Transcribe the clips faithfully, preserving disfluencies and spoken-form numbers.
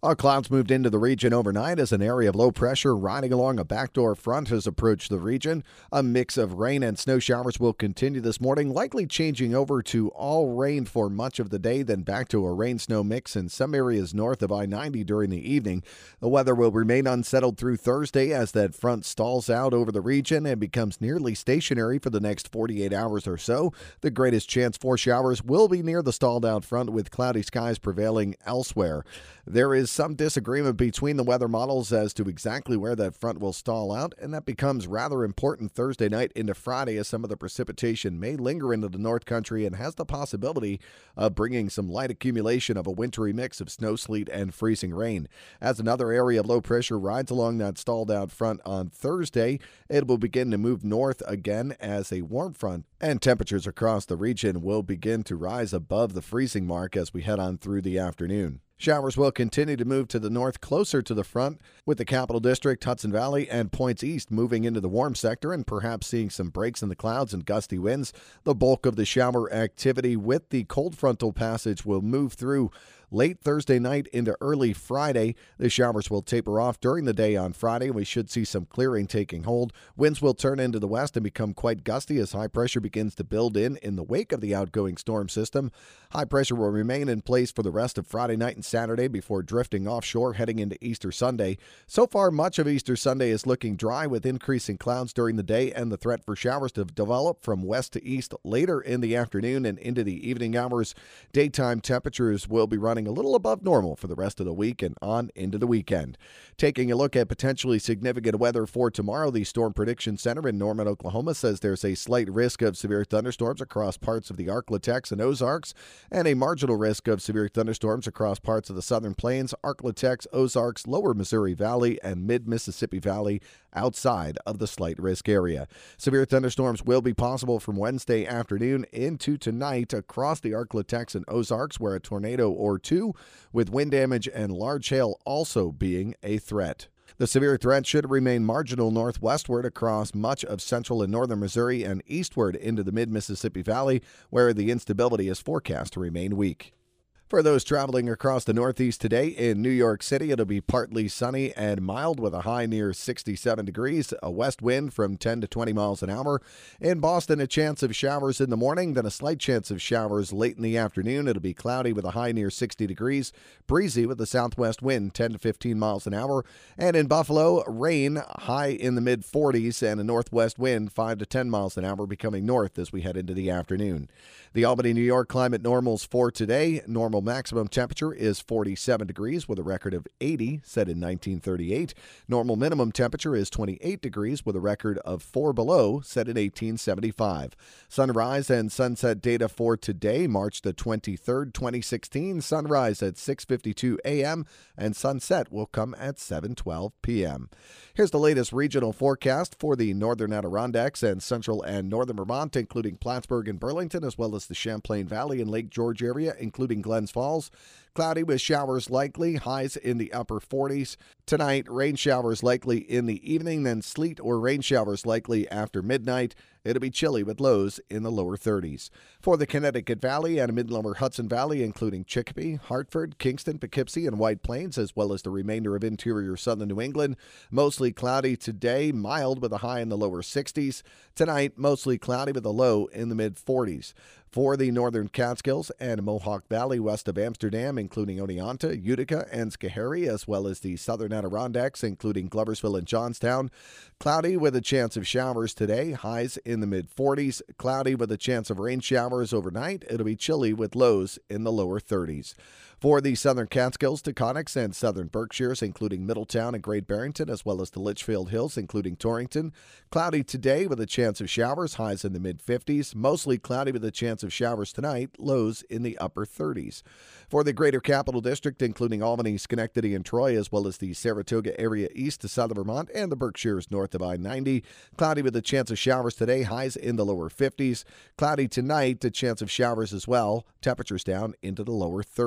Our clouds moved into the region overnight as an area of low pressure riding along a backdoor front has approached the region. A mix of rain and snow showers will continue this morning, likely changing over to all rain for much of the day, then back to a rain-snow mix in some areas north of I ninety during the evening. The weather will remain unsettled through Thursday as that front stalls out over the region and becomes nearly stationary for the next forty-eight hours or so. The greatest chance for showers will be near the stalled out front, with cloudy skies prevailing elsewhere. There is some disagreement between the weather models as to exactly where that front will stall out, and that becomes rather important Thursday night into Friday as some of the precipitation may linger into the North Country and has the possibility of bringing some light accumulation of a wintry mix of snow, sleet, and freezing rain. As another area of low pressure rides along that stalled out front on Thursday, it will begin to move north again as a warm front, and temperatures across the region will begin to rise above the freezing mark as we head on through the afternoon. Showers will continue to move to the north closer to the front, with the Capital District, Hudson Valley, and points east moving into the warm sector and perhaps seeing some breaks in the clouds and gusty winds. The bulk of the shower activity with the cold frontal passage will move through late Thursday night into early Friday. The showers will taper off during the day on Friday. We should see some clearing taking hold. Winds will turn into the west and become quite gusty as high pressure begins to build in in the wake of the outgoing storm system. High pressure will remain in place for the rest of Friday night and Saturday before drifting offshore heading into Easter Sunday. So far, much of Easter Sunday is looking dry with increasing clouds during the day and the threat for showers to develop from west to east later in the afternoon and into the evening hours. Daytime temperatures will be running a little above normal for the rest of the week and on into the weekend. Taking a look at potentially significant weather for tomorrow, the Storm Prediction Center in Norman, Oklahoma says there's a slight risk of severe thunderstorms across parts of the Ark-La-Tex and Ozarks, and a marginal risk of severe thunderstorms across parts of the Southern Plains, Ark-La-Tex, Ozarks, Lower Missouri Valley, and Mid-Mississippi Valley outside of the slight risk area. Severe thunderstorms will be possible from Wednesday afternoon into tonight across the Ark-La-Tex and Ozarks, where a tornado or two with wind damage and large hail also being a threat. The severe threat should remain marginal northwestward across much of central and northern Missouri and eastward into the mid-Mississippi Valley, where the instability is forecast to remain weak. For those traveling across the Northeast today, in New York City, it'll be partly sunny and mild with a high near sixty-seven degrees, a west wind from ten to twenty miles an hour. In Boston, a chance of showers in the morning, then a slight chance of showers late in the afternoon. It'll be cloudy with a high near sixty degrees, breezy with a southwest wind ten to fifteen miles an hour. And in Buffalo, rain, high in the mid forties, and a northwest wind five to ten miles an hour, becoming north as we head into the afternoon. The Albany, New York climate normals for today: normal maximum temperature is forty-seven degrees with a record of eighty set in nineteen thirty-eight. Normal minimum temperature is twenty-eight degrees with a record of four below set in eighteen seventy-five. Sunrise and sunset data for today, March the twenty-third, twenty sixteen. Sunrise at six fifty-two a.m. and sunset will come at seven twelve p.m. Here's the latest regional forecast for the northern Adirondacks and central and northern Vermont, including Plattsburgh and Burlington, as well as the Champlain Valley and Lake George area, including Glens Falls. Cloudy with showers likely, highs in the upper forties. Tonight, rain showers likely in the evening, then sleet or rain showers likely after midnight. It'll be chilly with lows in the lower thirties. For the Connecticut Valley and mid-lower Hudson Valley, including Chicopee, Hartford, Kingston, Poughkeepsie, and White Plains, as well as the remainder of interior southern New England, mostly cloudy today, mild with a high in the lower sixties. Tonight, mostly cloudy with a low in the mid forties. For the northern Catskills and Mohawk Valley west of Amsterdam, including Oneonta, Utica, and Schoharie, as well as the southern Adirondacks, including Gloversville and Johnstown, cloudy with a chance of showers today, highs in the mid forties. Cloudy with a chance of rain showers overnight. It'll be chilly with lows in the lower thirties. For the southern Catskills, Taconics, and southern Berkshires, including Middletown and Great Barrington, as well as the Litchfield Hills, including Torrington, cloudy today with a chance of showers, highs in the mid fifties. Mostly cloudy with a chance of showers tonight, lows in the upper thirties. For the greater Capital District, including Albany, Schenectady, and Troy, as well as the Saratoga area east to southern Vermont and the Berkshires north of I ninety, cloudy with a chance of showers today, highs in the lower fifties. Cloudy tonight, a chance of showers as well, temperatures down into the lower thirties.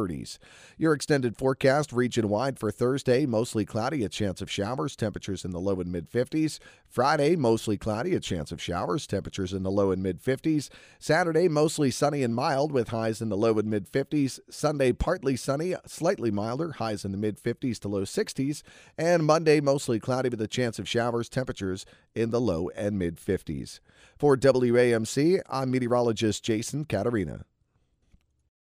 Your extended forecast region-wide for Thursday, mostly cloudy, a chance of showers, temperatures in the low and mid-fifties. Friday, mostly cloudy, a chance of showers, temperatures in the low and mid-fifties. Saturday, mostly sunny and mild with highs in the low and mid-fifties. Sunday, partly sunny, slightly milder, highs in the mid-fifties to low sixties. And Monday, mostly cloudy with a chance of showers, temperatures in the low and mid-fifties. For W A M C, I'm meteorologist Jason Caterina.